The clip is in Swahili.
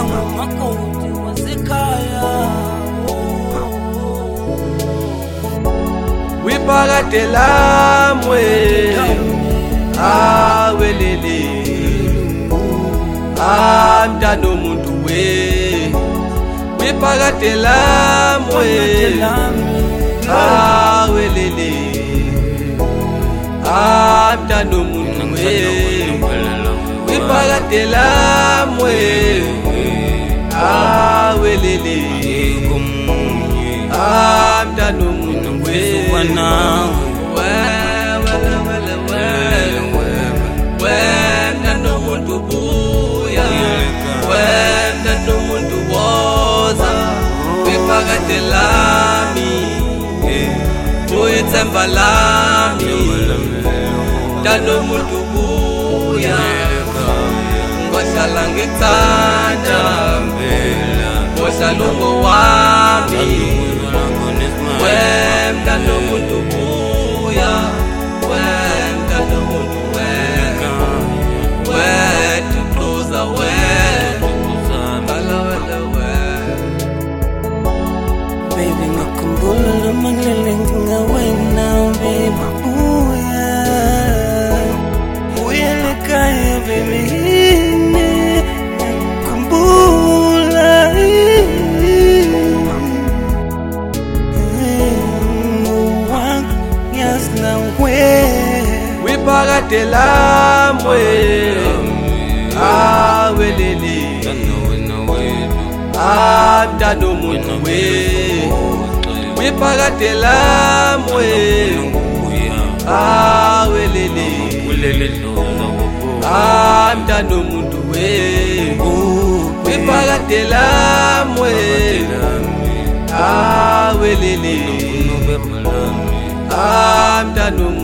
ngumakoti wasekhaya Wiphakatela mwe awelele amntana omuntu we wiphakatela mwe awelele amntana omuntu we wiphakatela mwe awelele amntana omuntu we mntana omuntu buya mntana omuntu woza wiphakatela mi uyithemba lami mntana omuntu buya ngohlala ngikuthanda ngohlala ungowami mntana omuntu buya mntana omuntu tutuza baby ngakhumbula noma ngilele ngingawena baby buya lekhaya baby ngakhumbula wiphakatela mwe awelele amntana omuntu we wiphakatela mwe awelele amntana omuntu we wiphakatela mwe awelele amntana